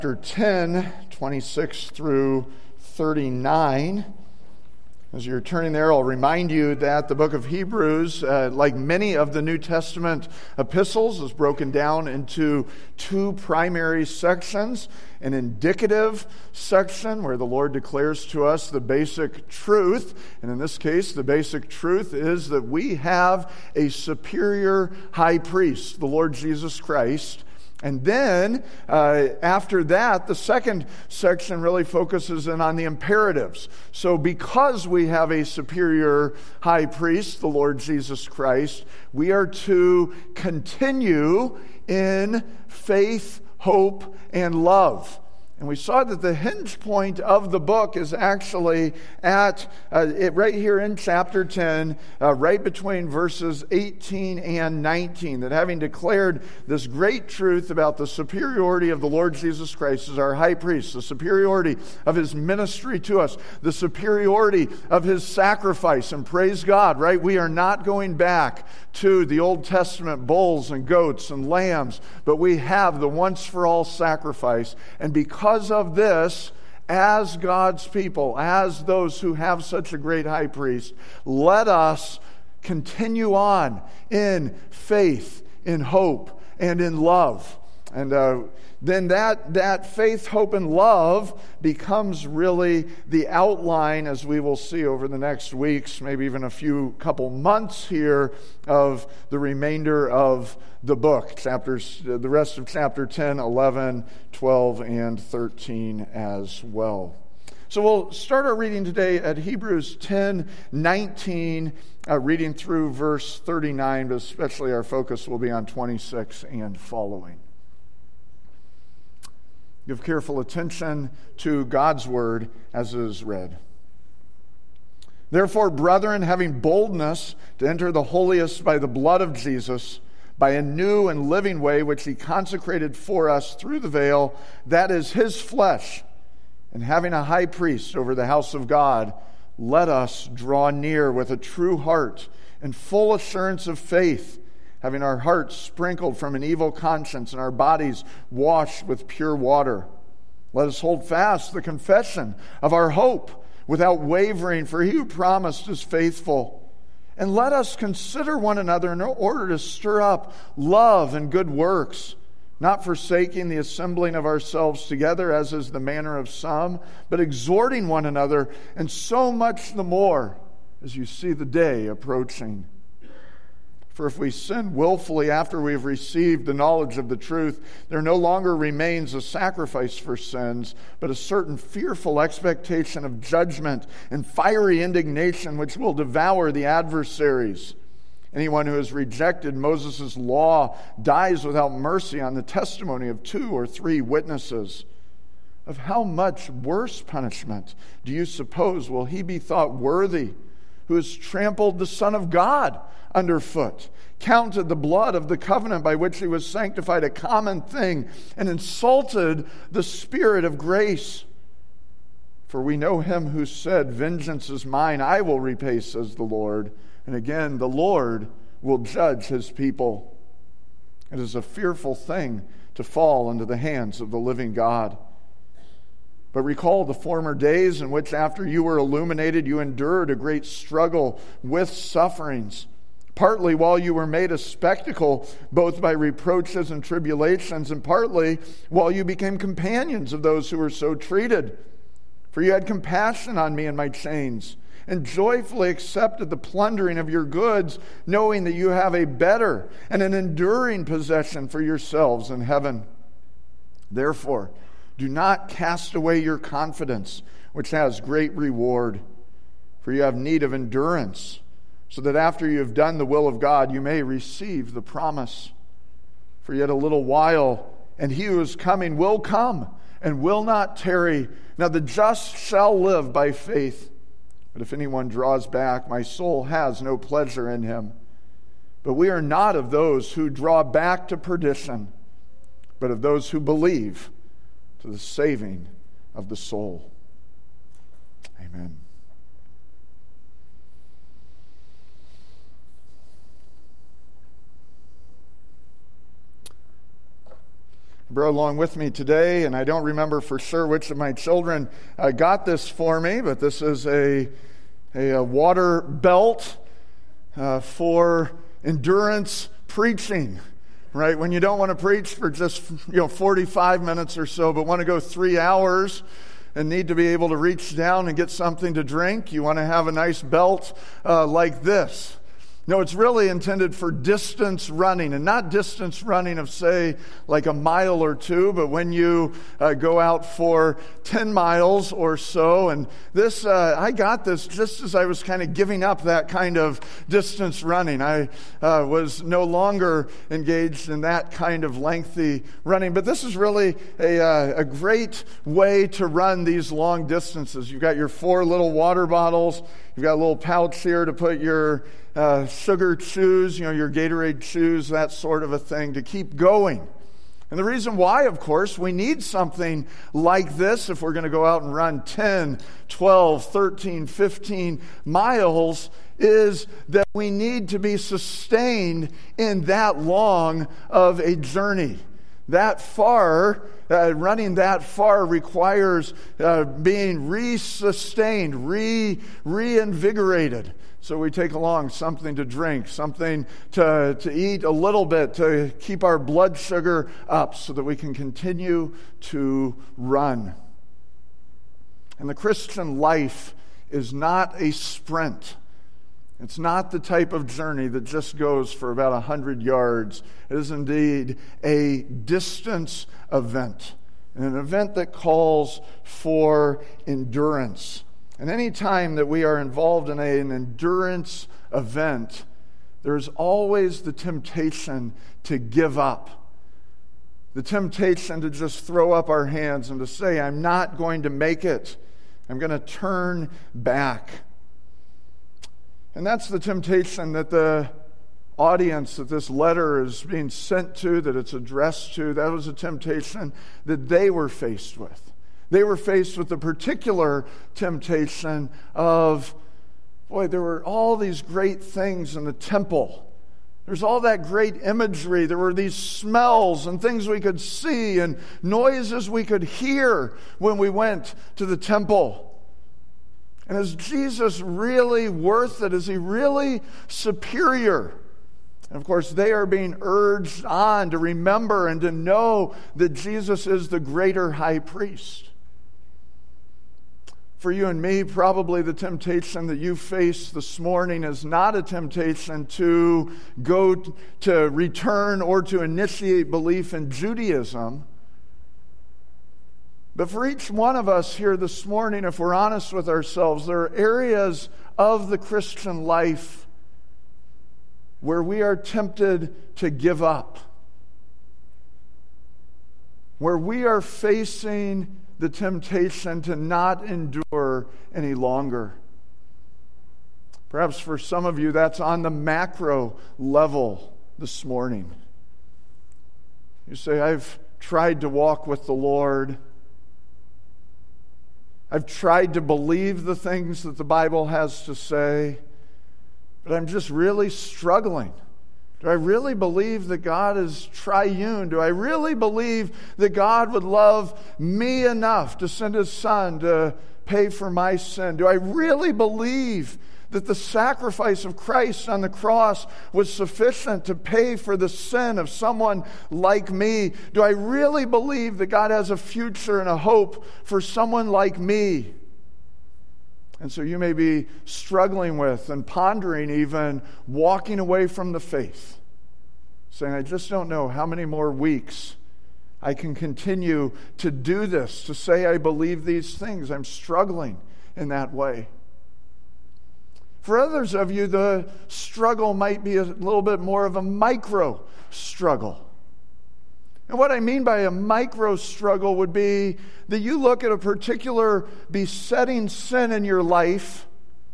Chapter 10, 26 through 39. As you're turning there, I'll remind you that the book of Hebrews, like many of the New Testament epistles, is broken down into two primary sections. An indicative section where the Lord declares to us the basic truth. And in this case, the basic truth is that we have a superior high priest, the Lord Jesus Christ. And then, after that, the second section really focuses in on the imperatives. So because we have a superior high priest, the Lord Jesus Christ, we are to continue in faith, hope, and love. And we saw that the hinge point of the book is actually at right here in chapter 10, right between verses 18 and 19, that having declared this great truth about the superiority of the Lord Jesus Christ as our high priest, the superiority of his ministry to us, the superiority of his sacrifice, and praise God, right? We are not going back to the Old Testament bulls and goats and lambs, but we have the once-for-all sacrifice. And because of this, as God's people, as those who have such a great high priest, let us continue on in faith, in hope, and in love. And then that faith, hope, and love becomes really the outline, as we will see over the next weeks, maybe even a couple months here, of the remainder of the book, the rest of chapter 10, 11, 12, and 13 as well. So we'll start our reading today at Hebrews 10, 19, reading through verse 39, but especially our focus will be on 26 and following. Give careful attention to God's word as it is read. Therefore, brethren, having boldness to enter the holiest by the blood of Jesus, by a new and living way which he consecrated for us through the veil, that is his flesh, and having a high priest over the house of God, let us draw near with a true heart and full assurance of faith, having our hearts sprinkled from an evil conscience and our bodies washed with pure water. Let us hold fast the confession of our hope without wavering, for he who promised is faithful. And let us consider one another in order to stir up love and good works, not forsaking the assembling of ourselves together, as is the manner of some, but exhorting one another, and so much the more as you see the day approaching. For if we sin willfully after we have received the knowledge of the truth, there no longer remains a sacrifice for sins, but a certain fearful expectation of judgment and fiery indignation which will devour the adversaries. Anyone who has rejected Moses' law dies without mercy on the testimony of 2 or 3 witnesses. Of how much worse punishment do you suppose will he be thought worthy, who has trampled the Son of God underfoot, counted the blood of the covenant by which he was sanctified a common thing, and insulted the Spirit of grace? For we know him who said, "Vengeance is mine, I will repay," says the Lord. And again, the Lord will judge his people. It is a fearful thing to fall into the hands of the living God. But recall the former days in which, after you were illuminated, you endured a great struggle with sufferings, partly while you were made a spectacle, both by reproaches and tribulations, and partly while you became companions of those who were so treated. For you had compassion on me in my chains, and joyfully accepted the plundering of your goods, knowing that you have a better and an enduring possession for yourselves in heaven. Therefore, do not cast away your confidence, which has great reward. For you have need of endurance, so that after you have done the will of God, you may receive the promise. For yet a little while, and he who is coming will come, and will not tarry. Now the just shall live by faith. But if anyone draws back, my soul has no pleasure in him. But we are not of those who draw back to perdition, but of those who believe to the saving of the soul. Amen. brought along with me today, and I don't remember for sure which of my children got this for me, but this is a water belt for endurance preaching, right? When you don't want to preach for just 45 minutes or so, but want to go 3 hours and need to be able to reach down and get something to drink, you want to have a nice belt like this. No, it's really intended for distance running, and not distance running of, say, like a mile or two, but when you go out for 10 miles or so. And this, I got this just as I was kind of giving up that kind of distance running. I was no longer engaged in that kind of lengthy running. But this is really a great way to run these long distances. You've got your 4 little water bottles. You've got a little pouch here to put your sugar chews, your Gatorade chews, that sort of a thing, to keep going. And the reason why, of course, we need something like this if we're going to go out and run 10, 12, 13, 15 miles is that we need to be sustained in that long of a journey. That far, running that far requires being re-sustained, reinvigorated. So we take along something to drink, something to eat a little bit, to keep our blood sugar up so that we can continue to run. And the Christian life is not a sprint. It's not the type of journey that just goes for about 100 yards. It is indeed a distance event, and an event that calls for endurance. And any time that we are involved in an endurance event, there's always the temptation to give up. The temptation to just throw up our hands and to say, I'm not going to make it. I'm going to turn back. And that's the temptation that the audience that this letter is being sent to, that it's addressed to, that was a temptation that they were faced with. They were faced with the particular temptation of, there were all these great things in the temple. There's all that great imagery. There were these smells and things we could see and noises we could hear when we went to the temple. And is Jesus really worth it? Is he really superior? And of course, they are being urged on to remember and to know that Jesus is the greater high priest. For you and me, probably the temptation that you face this morning is not a temptation to go to return or to initiate belief in Judaism. But for each one of us here this morning, if we're honest with ourselves, there are areas of the Christian life where we are tempted to give up, where we are facing the temptation to not endure any longer. Perhaps for some of you, that's on the macro level this morning. You say, I've tried to walk with the Lord. I've tried to believe the things that the Bible has to say, but I'm just really struggling. Do I really believe that God is triune? Do I really believe that God would love me enough to send His Son to pay for my sin? Do I really believe that the sacrifice of Christ on the cross was sufficient to pay for the sin of someone like me? Do I really believe that God has a future and a hope for someone like me? And so you may be struggling with and pondering even walking away from the faith, saying, I just don't know how many more weeks I can continue to do this, to say I believe these things. I'm struggling in that way. For others of you, the struggle might be a little bit more of a micro struggle. And what I mean by a micro struggle would be that you look at a particular besetting sin in your life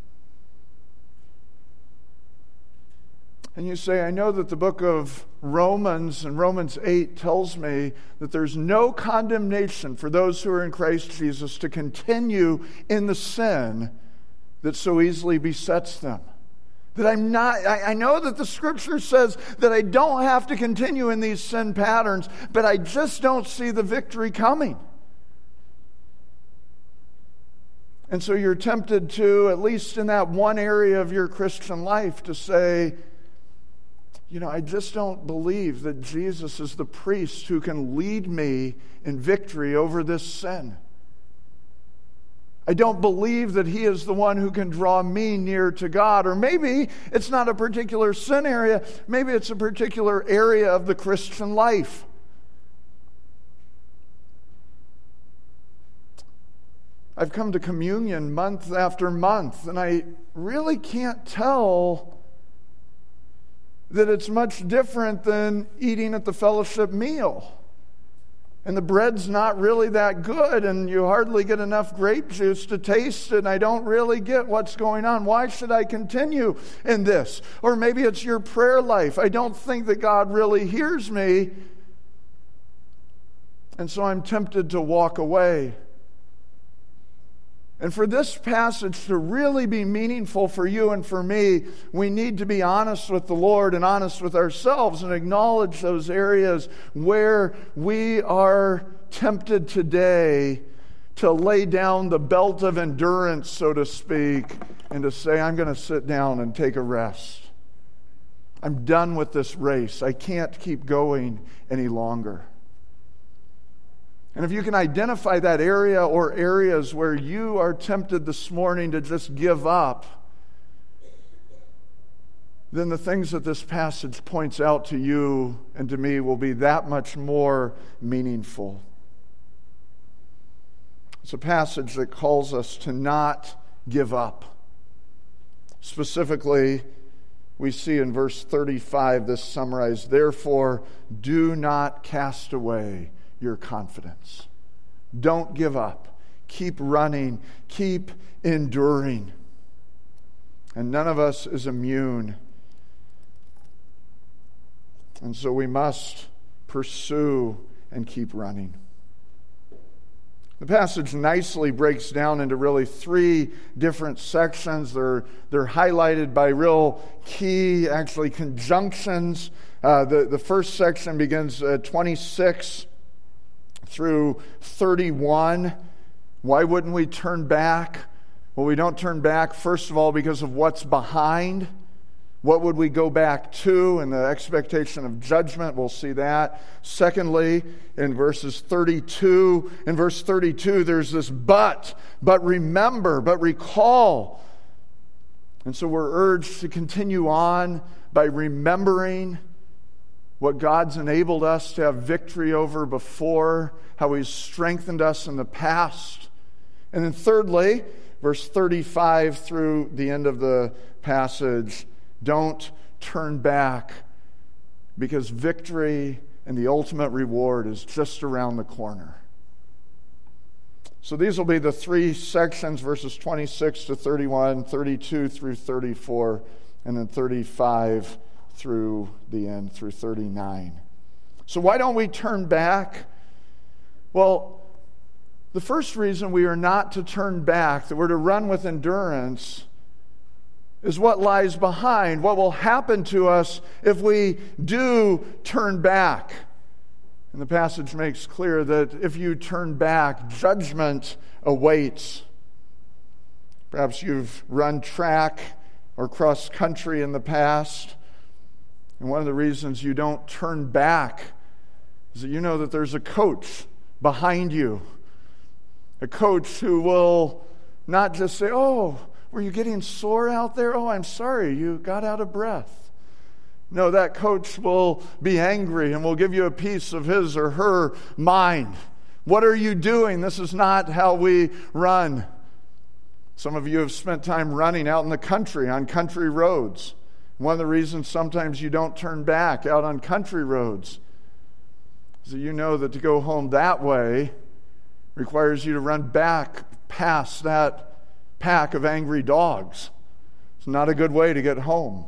and you say, I know that the book of Romans and Romans 8 tells me that there's no condemnation for those who are in Christ Jesus to continue in the sin that so easily besets them. That I'm not, I know that the Scripture says that I don't have to continue in these sin patterns, but I just don't see the victory coming. And so you're tempted to, at least in that one area of your Christian life, to say, I just don't believe that Jesus is the priest who can lead me in victory over this sin. I don't believe that he is the one who can draw me near to God. Or maybe it's not a particular sin area. Maybe it's a particular area of the Christian life. I've come to communion month after month, and I really can't tell that it's much different than eating at the fellowship meal. And the bread's not really that good, and you hardly get enough grape juice to taste it, and I don't really get what's going on. Why should I continue in this? Or maybe it's your prayer life. I don't think that God really hears me, and so I'm tempted to walk away. And for this passage to really be meaningful for you and for me, we need to be honest with the Lord and honest with ourselves and acknowledge those areas where we are tempted today to lay down the belt of endurance, so to speak, and to say, I'm going to sit down and take a rest. I'm done with this race. I can't keep going any longer. And if you can identify that area or areas where you are tempted this morning to just give up, then the things that this passage points out to you and to me will be that much more meaningful. It's a passage that calls us to not give up. Specifically, we see in verse 35 this summarized, therefore, do not cast away your confidence. Don't give up. Keep running. Keep enduring. And none of us is immune. And so we must pursue and keep running. The passage nicely breaks down into really three different sections. They're highlighted by real key, actually, conjunctions. The first section begins 26 through 31. Why wouldn't we turn back? Well, we don't turn back, first of all, because of what's behind. What would we go back to? And the expectation of judgment, we'll see that. Secondly, in verse 32, there's this but remember, but recall. And so we're urged to continue on by remembering what God's enabled us to have victory over before, how He's strengthened us in the past. And then thirdly, verse 35 through the end of the passage, don't turn back, because victory and the ultimate reward is just around the corner. So these will be the three sections, verses 26 to 31, 32 through 34, and then 35 through the end, through 39. So why don't we turn back? Well, the first reason we are not to turn back, that we're to run with endurance, is what lies behind, what will happen to us if we do turn back. And the passage makes clear that if you turn back, judgment awaits. Perhaps you've run track or cross country in the past, and one of the reasons you don't turn back is that you know that there's a coach behind you. A coach who will not just say, oh, were you getting sore out there? Oh, I'm sorry, you got out of breath. No, that coach will be angry and will give you a piece of his or her mind. What are you doing? This is not how we run. Some of you have spent time running out in the country, on country roads. One of the reasons sometimes you don't turn back out on country roads is that you know that to go home that way requires you to run back past that pack of angry dogs. It's not a good way to get home.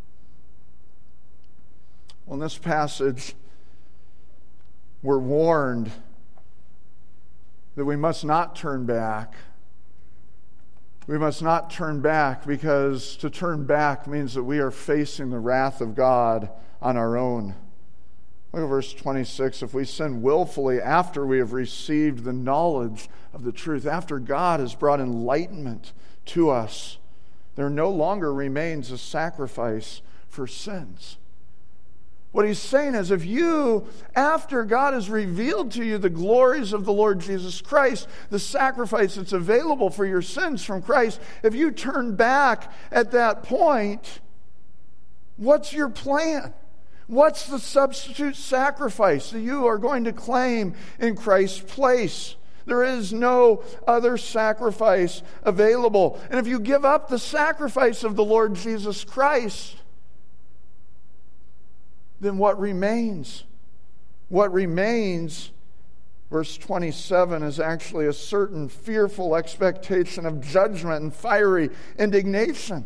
Well, in this passage, we're warned that we must not turn back, We must not turn back, because to turn back means that we are facing the wrath of God on our own. Look at verse 26. If we sin willfully after we have received the knowledge of the truth, after God has brought enlightenment to us, there no longer remains a sacrifice for sins. What he's saying is, if you, after God has revealed to you the glories of the Lord Jesus Christ, the sacrifice that's available for your sins from Christ, if you turn back at that point, what's your plan? What's the substitute sacrifice that you are going to claim in Christ's place? There is no other sacrifice available. And if you give up the sacrifice of the Lord Jesus Christ, then what remains? What remains, verse 27, is actually a certain fearful expectation of judgment and fiery indignation.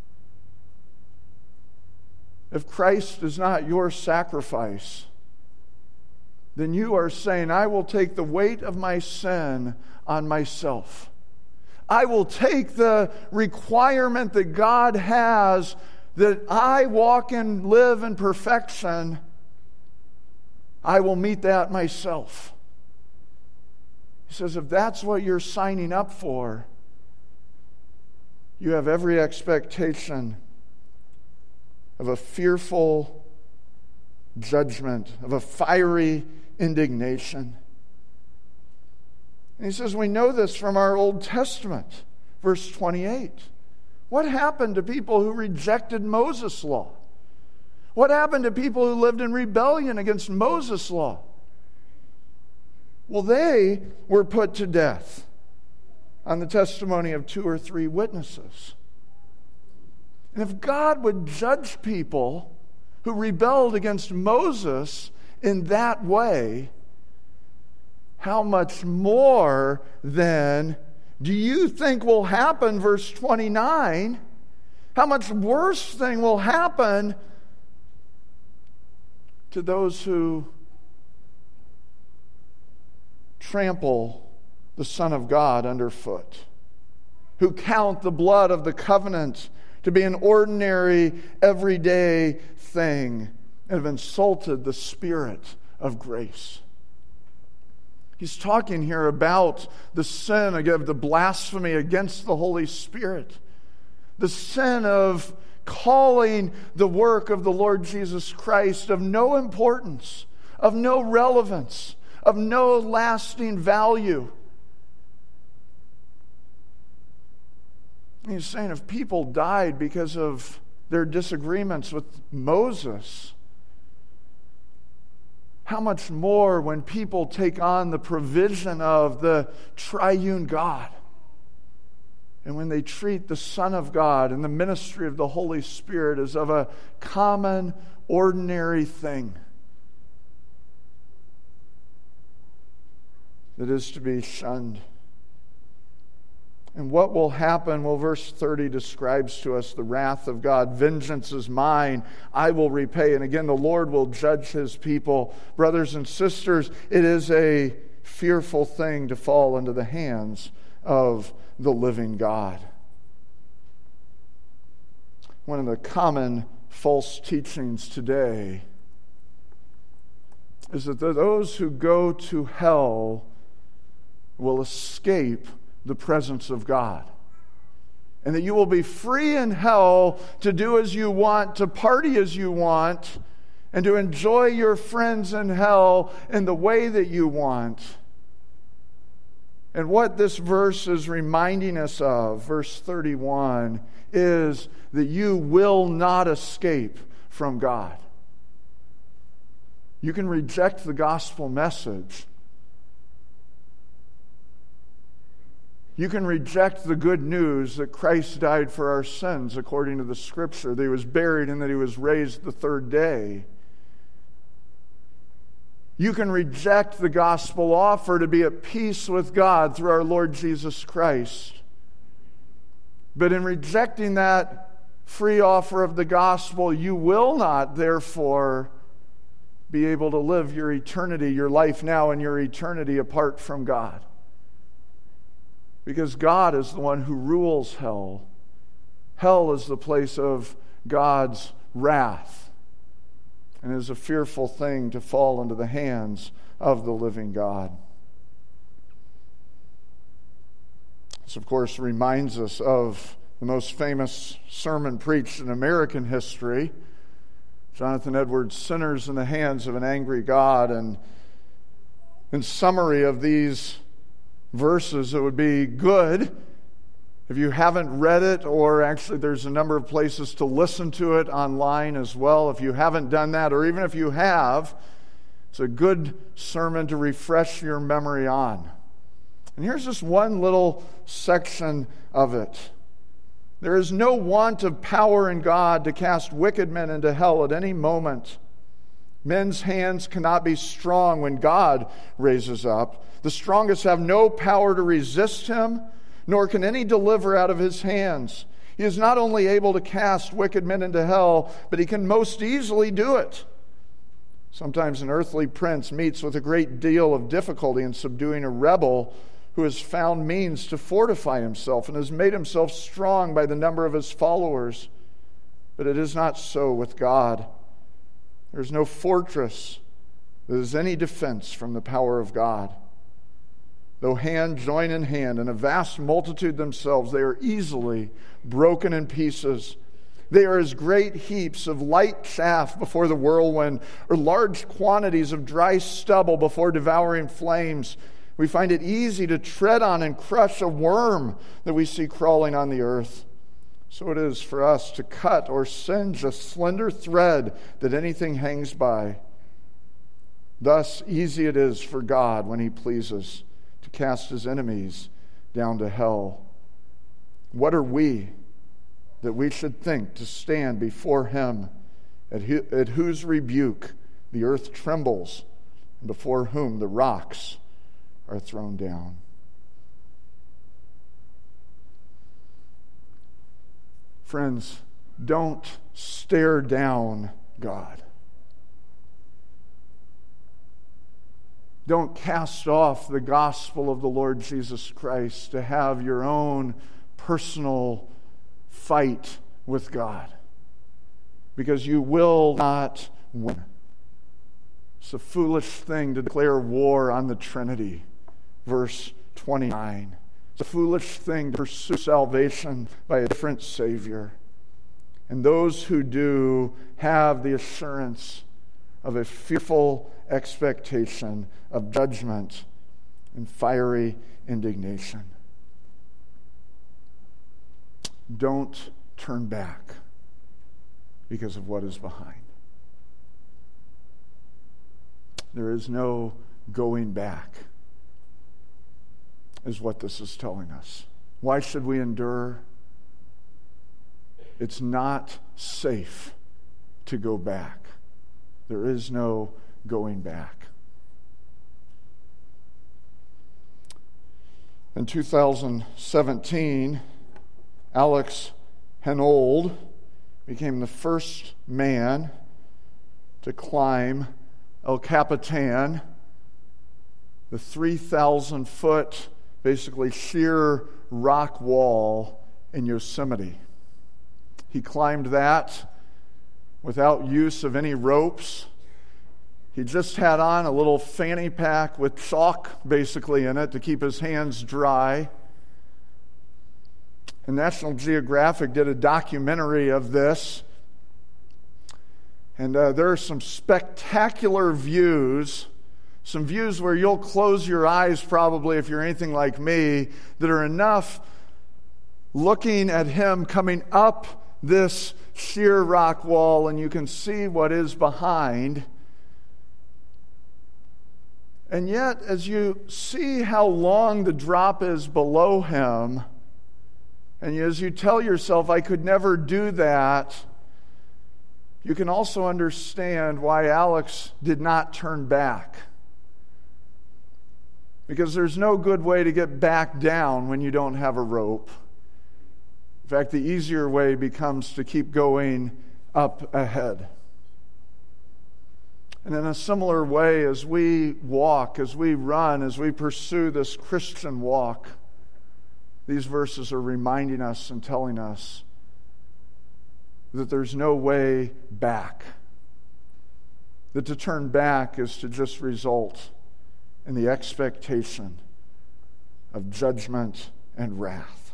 If Christ is not your sacrifice, then you are saying, I will take the weight of my sin on myself. I will take the requirement that God has that I walk and live in perfection. I will meet that myself. He says, if that's what you're signing up for, you have every expectation of a fearful judgment, of a fiery indignation. And he says, we know this from our Old Testament. Verse 28. What happened to people who rejected Moses' law? What happened to people who lived in rebellion against Moses' law? Well, they were put to death on the testimony of 2 or 3 witnesses. And if God would judge people who rebelled against Moses in that way, how much more then do you think will happen, verse 29? How much worse thing will happen to those who trample the Son of God underfoot, who count the blood of the covenant to be an ordinary, everyday thing, and have insulted the Spirit of grace? He's talking here about the sin of the blasphemy against the Holy Spirit, the sin of calling the work of the Lord Jesus Christ of no importance, of no relevance, of no lasting value. He's saying if people died because of their disagreements with Moses, how much more when people take on the provision of the triune God, and when they treat the Son of God and the ministry of the Holy Spirit as of a common, ordinary thing that is to be shunned. And what will happen? Well, verse 30 describes to us the wrath of God. Vengeance is mine, I will repay. And again, the Lord will judge his people. Brothers and sisters, it is a fearful thing to fall into the hands of the living God. One of the common false teachings today is that those who go to hell will escape the presence of God, and that you will be free in hell to do as you want, to party as you want, and to enjoy your friends in hell in the way that you want. And what this verse is reminding us of, verse 31, is that you will not escape from God. You can reject the gospel message. You can reject the good news that Christ died for our sins according to the Scripture, that he was buried and that he was raised the third day. You can reject the gospel offer to be at peace with God through our Lord Jesus Christ. But in rejecting that free offer of the gospel, you will not, therefore, be able to live your eternity, your life now and your eternity apart from God. because God is the one who rules hell. Hell is the place of God's wrath, and it is a fearful thing to fall into the hands of the living God. This, of course, reminds us of the most famous sermon preached in American history, Jonathan Edwards' Sinners in the Hands of an Angry God. And in summary of these verses, it would be good if you haven't read it, or actually there's a number of places to listen to it online as well. If you haven't done that, or even if you have, it's a good sermon to refresh your memory on. And here's just one little section of it. There is no want of power in God to cast wicked men into hell at any moment. Men's hands cannot be strong when God raises up. The strongest have no power to resist him, nor can any deliver out of his hands. He is not only able to cast wicked men into hell, but he can most easily do it. Sometimes an earthly prince meets with a great deal of difficulty in subduing a rebel who has found means to fortify himself and has made himself strong by the number of his followers. But it is not so with God. There is no fortress that is any defense from the power of God. Though hand join in hand and a vast multitude themselves, they are easily broken in pieces. They are as great heaps of light chaff before the whirlwind, or large quantities of dry stubble before devouring flames. We find it easy to tread on and crush a worm that we see crawling on the earth. So it is for us to cut or singe a slender thread that anything hangs by. Thus easy it is for God, when he pleases, to cast his enemies down to hell. What are we that we should think to stand before him, at whose rebuke the earth trembles, and before whom the rocks are thrown down? Friends, don't stare down God. Don't cast off the gospel of the Lord Jesus Christ to have your own personal fight with God, because you will not win. It's a foolish thing to declare war on the Trinity. Verse 29. It's a foolish thing to pursue salvation by a different Savior. And those who do have the assurance of a fearful expectation of judgment and fiery indignation. Don't turn back because of what is behind. There is no going back, is what this is telling us. Why should we endure? It's not safe to go back. There is no going back. In 2017, Alex Honnold became the first man to climb El Capitan, the 3,000-foot, basically sheer rock wall in Yosemite. He climbed that without use of any ropes. He just had on a little fanny pack with chalk basically in it to keep his hands dry. And National Geographic did a documentary of this. And there are some spectacular views, some views where you'll close your eyes probably if you're anything like me, that are enough looking at him coming up this sheer rock wall, and you can see what is behind. And yet, as you see how long the drop is below him, and as you tell yourself, I could never do that, you can also understand why Alex did not turn back. Because there's no good way to get back down when you don't have a rope. In fact, the easier way becomes to keep going up ahead. And in a similar way, as we walk, as we run, as we pursue this Christian walk, these verses are reminding us and telling us that there's no way back. That to turn back is to just result in the expectation of judgment and wrath.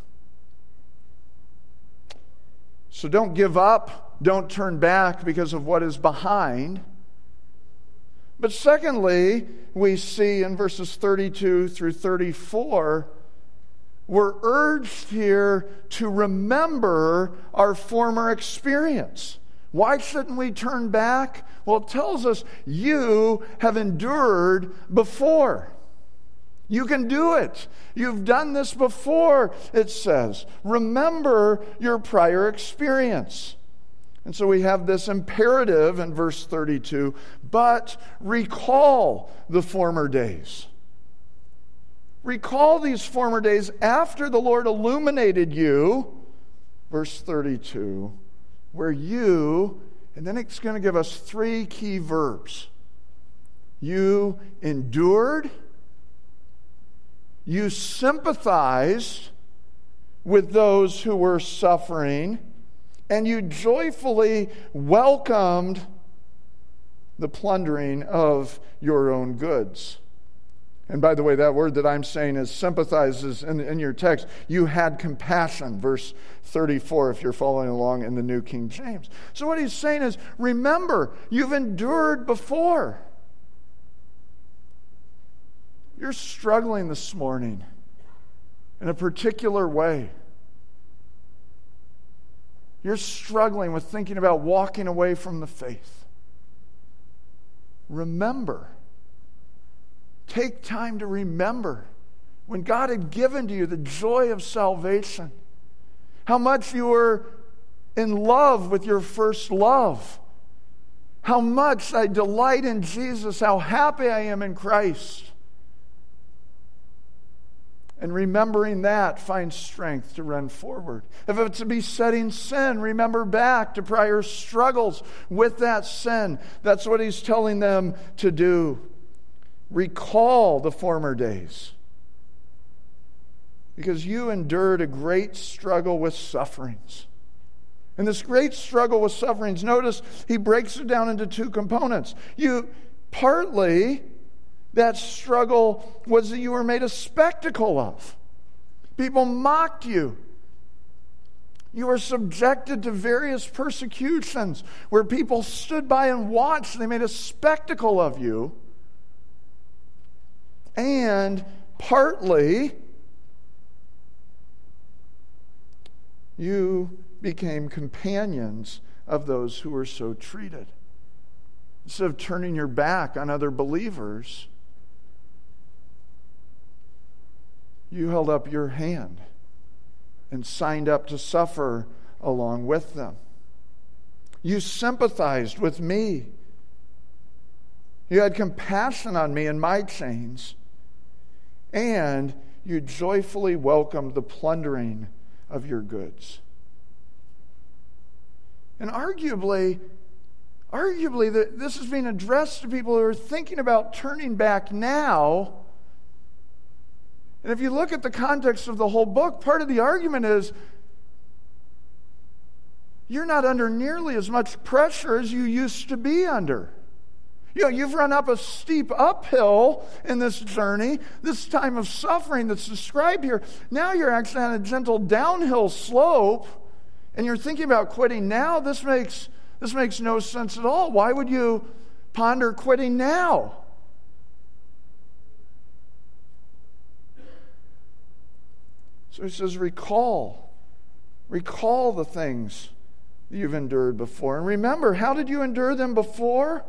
So don't give up, don't turn back because of what is behind. But secondly, we see in verses 32 through 34, we're urged here to remember our former experience. Why shouldn't we turn back? Well, it tells us you have endured before. You can do it. You've done this before, it says. Remember your prior experience. And so we have this imperative in verse 32, but recall the former days. Recall these former days after the Lord illuminated you, verse 32, where you, and then it's going to give us three key verbs. You endured, you sympathized with those who were suffering, and you joyfully welcomed the plundering of your own goods. And by the way, that word that I'm saying is sympathizes in your text. You had compassion, verse 34, if you're following along in the New King James. So what he's saying is, remember, you've endured before. You're struggling this morning in a particular way. You're struggling with thinking about walking away from the faith. Remember. Take time to remember when God had given to you the joy of salvation, how much you were in love with your first love, how much I delight in Jesus, how happy I am in Christ. And remembering that finds strength to run forward. If it's a besetting sin, remember back to prior struggles with that sin. That's what he's telling them to do. Recall the former days, because you endured a great struggle with sufferings. And this great struggle with sufferings, notice he breaks it down into two components. Partly, that struggle was that you were made a spectacle of. People mocked you. You were subjected to various persecutions where people stood by and watched. They made a spectacle of you. And partly, you became companions of those who were so treated. Instead of turning your back on other believers, you held up your hand and signed up to suffer along with them. You sympathized with me. You had compassion on me and my chains. And you joyfully welcomed the plundering of your goods. And arguably, this is being addressed to people who are thinking about turning back now. And if you look at the context of the whole book, part of the argument is you're not under nearly as much pressure as you used to be under. You've run up a steep uphill in this journey, this time of suffering that's described here. Now you're actually on a gentle downhill slope, and you're thinking about quitting now. This makes no sense at all. Why would you ponder quitting now? So he says, recall the things that you've endured before. And remember, how did you endure them before?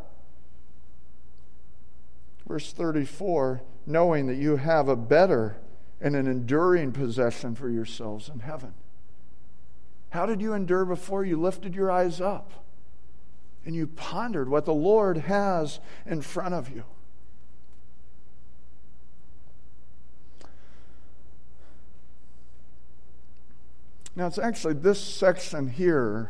Verse 34, knowing that you have a better and an enduring possession for yourselves in heaven. How did you endure before? You lifted your eyes up and you pondered what the Lord has in front of you. Now, it's actually this section here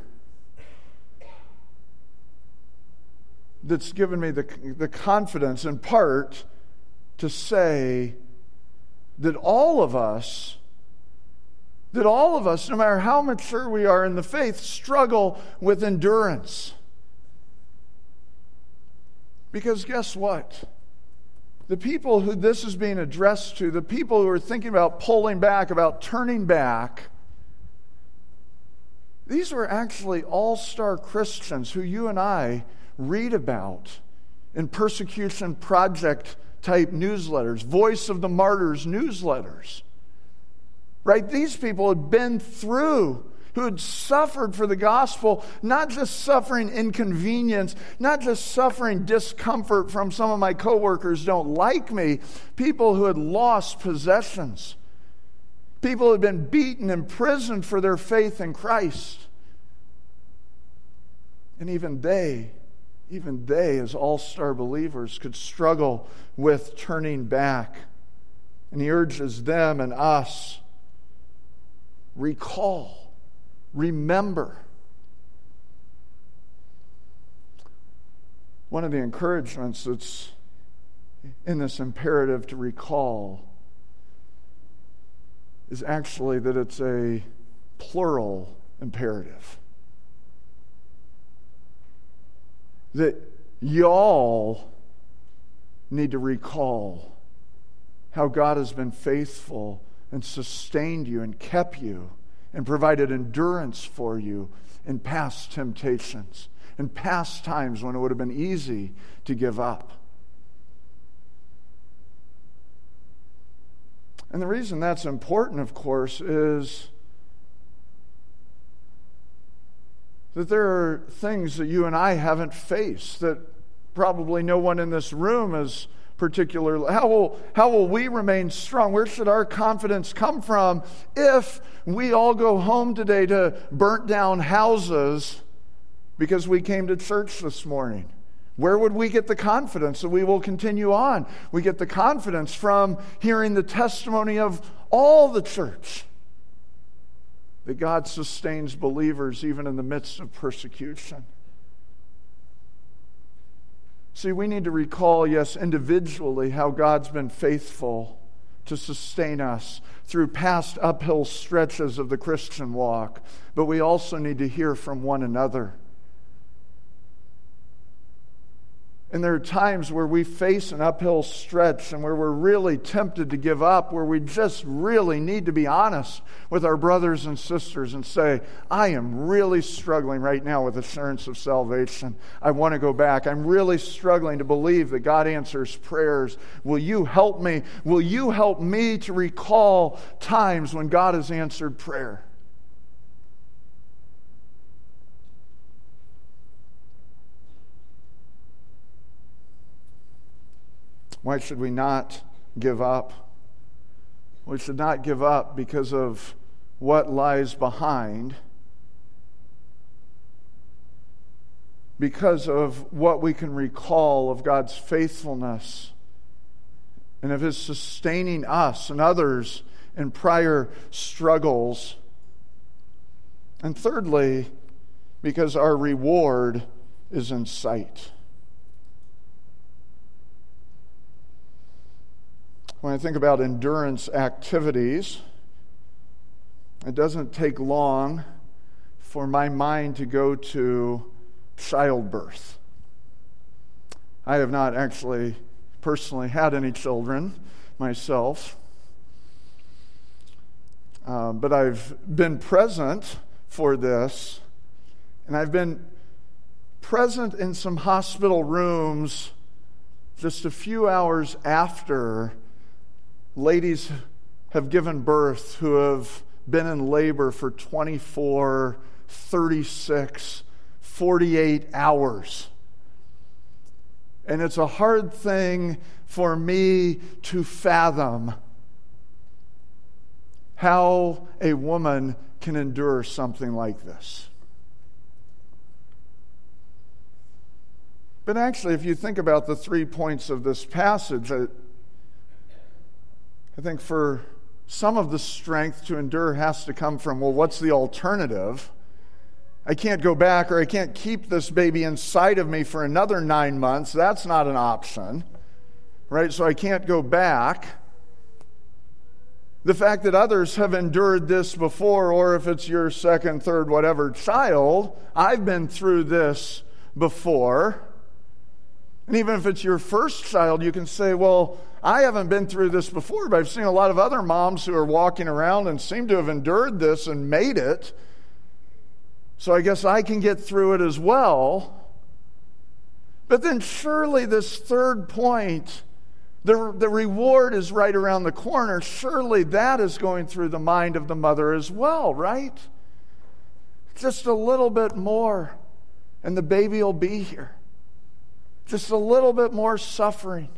that's given me the confidence, in part, to say that all of us that all of us, no matter how mature we are in the faith, struggle with endurance. Because guess what? The people who this is being addressed to, the people who are thinking about pulling back, about turning back, these were actually all-star Christians who you and I read about in Persecution Project type newsletters, Voice of the Martyrs newsletters. Right? These people had been through, who had suffered for the gospel, not just suffering inconvenience, not just suffering discomfort from some of my coworkers don't like me, people who had lost possessions, people who had been beaten, imprisoned for their faith in Christ. And even they, as all-star believers, could struggle with turning back. And he urges them and us, recall, remember. One of the encouragements that's in this imperative to recall is actually that it's a plural imperative. That y'all need to recall how God has been faithful and sustained you and kept you and provided endurance for you in past temptations, in past times when it would have been easy to give up. And the reason that's important, of course, is that there are things that you and I haven't faced, that probably no one in this room is particularly. How will we remain strong? Where should our confidence come from if we all go home today to burnt down houses because we came to church this morning? Where would we get the confidence that we will continue on? We get the confidence from hearing the testimony of all the church, that God sustains believers even in the midst of persecution. See, we need to recall, yes, individually, how God's been faithful to sustain us through past uphill stretches of the Christian walk, but we also need to hear from one another. And there are times where we face an uphill stretch and where we're really tempted to give up, where we just really need to be honest with our brothers and sisters and say, I am really struggling right now with assurance of salvation. I want to go back. I'm really struggling to believe that God answers prayers. Will you help me? Will you help me to recall times when God has answered prayer? Why should we not give up? We should not give up because of what lies behind, because of what we can recall of God's faithfulness and of His sustaining us and others in prior struggles. And thirdly, because our reward is in sight. When I think about endurance activities, it doesn't take long for my mind to go to childbirth. I have not actually personally had any children myself, but I've been present for this, and I've been present in some hospital rooms just a few hours after ladies have given birth who have been in labor for 24, 36, 48 hours. And it's a hard thing for me to fathom how a woman can endure something like this. But actually, if you think about the 3 points of this passage, I think for some of the strength to endure has to come from, well, what's the alternative? I can't go back, or I can't keep this baby inside of me for another 9 months. That's not an option, right? So I can't go back. The fact that others have endured this before, or if it's your second, third, whatever child, I've been through this before. And even if it's your first child, you can say, well, I haven't been through this before, but I've seen a lot of other moms who are walking around and seem to have endured this and made it. So I guess I can get through it as well. But then surely this third point, the reward is right around the corner. Surely that is going through the mind of the mother as well, right? Just a little bit more, and the baby will be here. Just a little bit more suffering.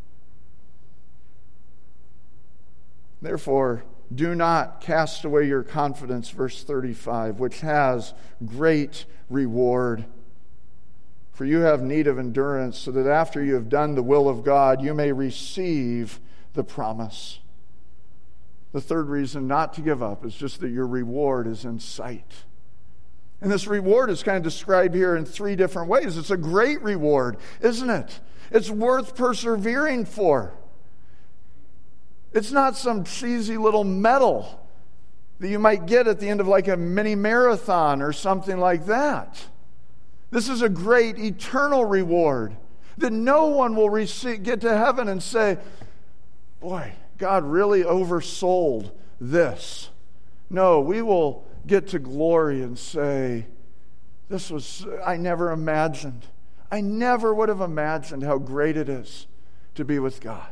Therefore, do not cast away your confidence, verse 35, which has great reward. For you have need of endurance, so that after you have done the will of God, you may receive the promise. The third reason not to give up is just that your reward is in sight. And this reward is kind of described here in three different ways. It's a great reward, isn't it? It's worth persevering for. It's not some cheesy little medal that you might get at the end of like a mini marathon or something like that. This is a great eternal reward that no one will get to heaven and say, boy, God really oversold this. No, we will get to glory and say, I never imagined. I never would have imagined how great it is to be with God.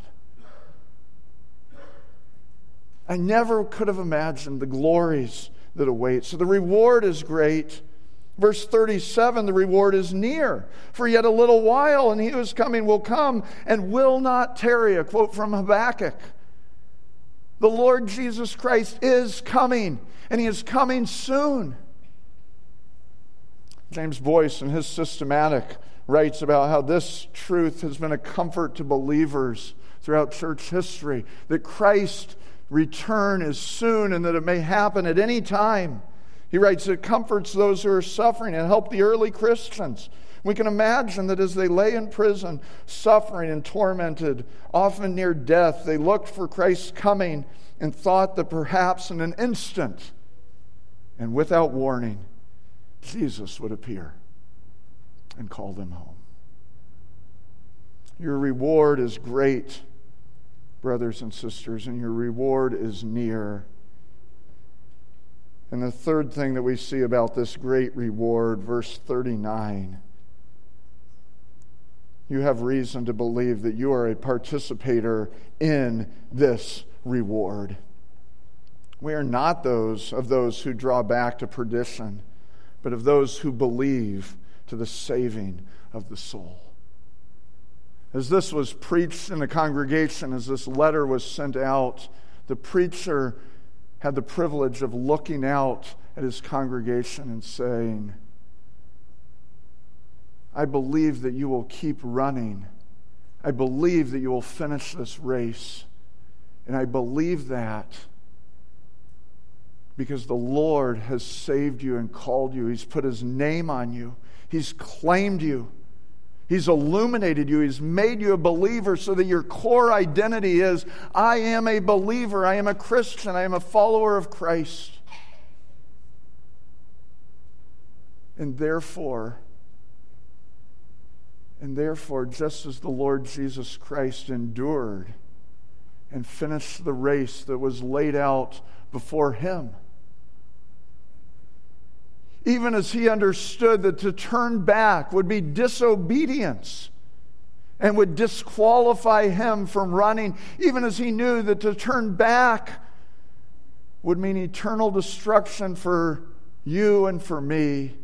I never could have imagined the glories that await. So the reward is great. Verse 37, the reward is near. For yet a little while, and he who is coming will come and will not tarry. A quote from Habakkuk. The Lord Jesus Christ is coming, and he is coming soon. James Boyce, in his Systematic, writes about how this truth has been a comfort to believers throughout church history, that Christ's return is soon and that it may happen at any time. He writes, it comforts those who are suffering and helped the early Christians. We can imagine that as they lay in prison, suffering and tormented, often near death, they looked for Christ's coming and thought that perhaps in an instant and without warning, Jesus would appear and call them home. Your reward is great, brothers and sisters, and your reward is near. And the third thing that we see about this great reward, verse 39, you have reason to believe that you are a participator in this reward. We are not those who draw back to perdition, but of those who believe to the saving of the soul. As this was preached in the congregation, as this letter was sent out, the preacher had the privilege of looking out at his congregation and saying, I believe that you will keep running. I believe that you will finish this race. And I believe that because the Lord has saved you and called you. He's put his name on you. He's claimed you. He's illuminated you. He's made you a believer so that your core identity is, I am a believer. I am a Christian. I am a follower of Christ. And therefore, just as the Lord Jesus Christ endured and finished the race that was laid out before him, even as he understood that to turn back would be disobedience and would disqualify him from running, even as he knew that to turn back would mean eternal destruction for you and for me,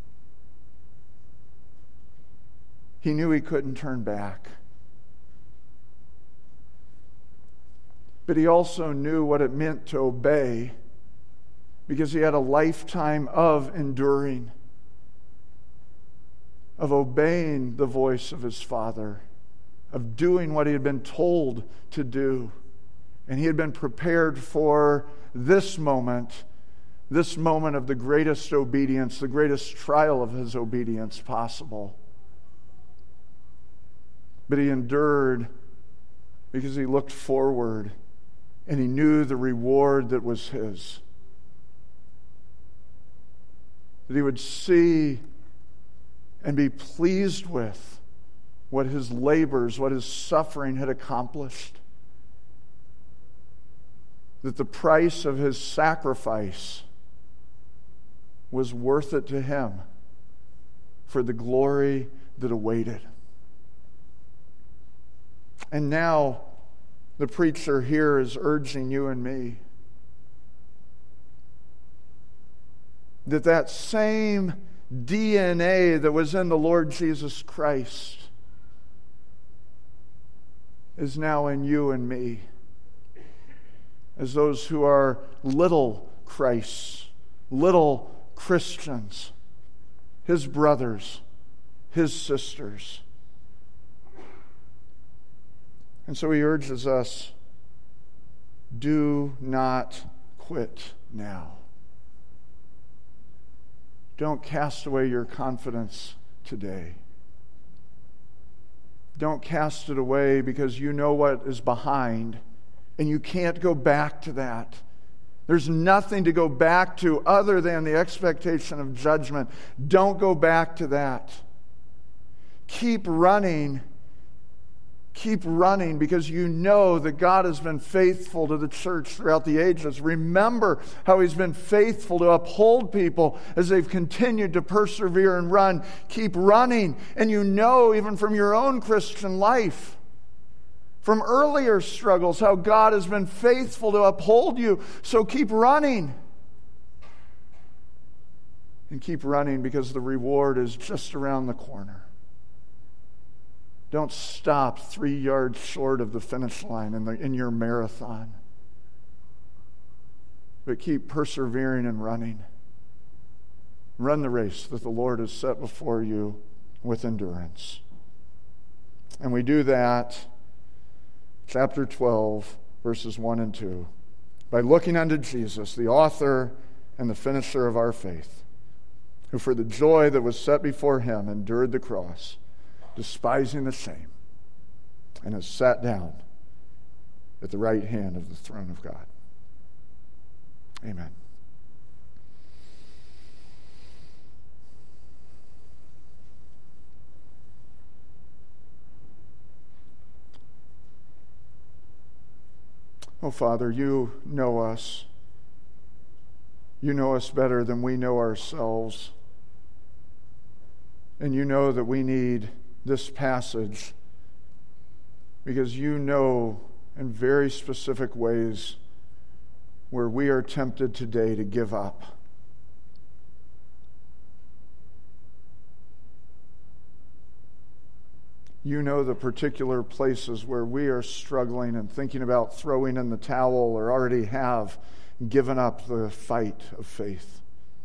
he knew he couldn't turn back. But he also knew what it meant to obey, because he had a lifetime of enduring, of obeying the voice of his Father, of doing what he had been told to do. And he had been prepared for this moment of the greatest obedience, the greatest trial of his obedience possible. But he endured because he looked forward and he knew the reward that was his. That he would see and be pleased with what his labors, what his suffering had accomplished. That the price of his sacrifice was worth it to him for the glory that awaited. And now the preacher here is urging you and me that same DNA that was in the Lord Jesus Christ is now in you and me, as those who are little Christs, little Christians, his brothers, his sisters. And so he urges us, do not quit now. Don't cast away your confidence today. Don't cast it away because you know what is behind, and you can't go back to that. There's nothing to go back to other than the expectation of judgment. Don't go back to that. Keep running. Keep running because you know that God has been faithful to the church throughout the ages. Remember how he's been faithful to uphold people as they've continued to persevere and run. Keep running. And you know, even from your own Christian life, from earlier struggles, how God has been faithful to uphold you. So keep running. And keep running because the reward is just around the corner. Don't stop 3 yards short of the finish line in your marathon. But keep persevering and running. Run the race that the Lord has set before you with endurance. And we do that, chapter 12, verses 1 and 2, by looking unto Jesus, the author and the finisher of our faith, who for the joy that was set before him endured the cross, despising the shame, and has sat down at the right hand of the throne of God. Amen. Oh, Father, you know us. You know us better than we know ourselves. And you know that we need this passage because you know in very specific ways where we are tempted today to give up. You know the particular places where we are struggling and thinking about throwing in the towel or already have given up the fight of faith.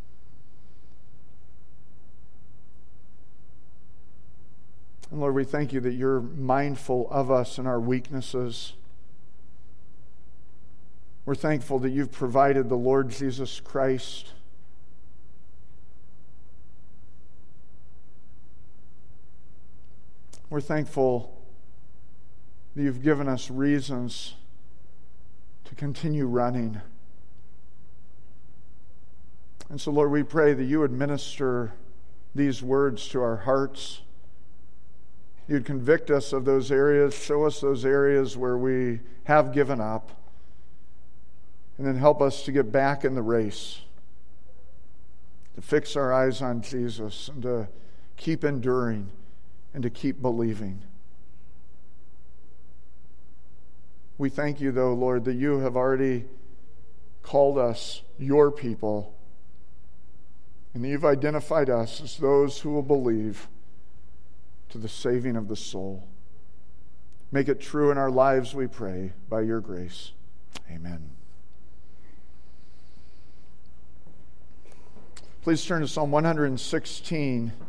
And Lord, we thank you that you're mindful of us and our weaknesses. We're thankful that you've provided the Lord Jesus Christ. We're thankful that you've given us reasons to continue running. And so, Lord, we pray that you would minister these words to our hearts. You'd convict us of those areas, show us those areas where we have given up, and then help us to get back in the race, to fix our eyes on Jesus, and to keep enduring, and to keep believing. We thank you, though, Lord, that you have already called us your people, and that you've identified us as those who will believe to the saving of the soul. Make it true in our lives, we pray, by your grace. Amen. Please turn to Psalm 116.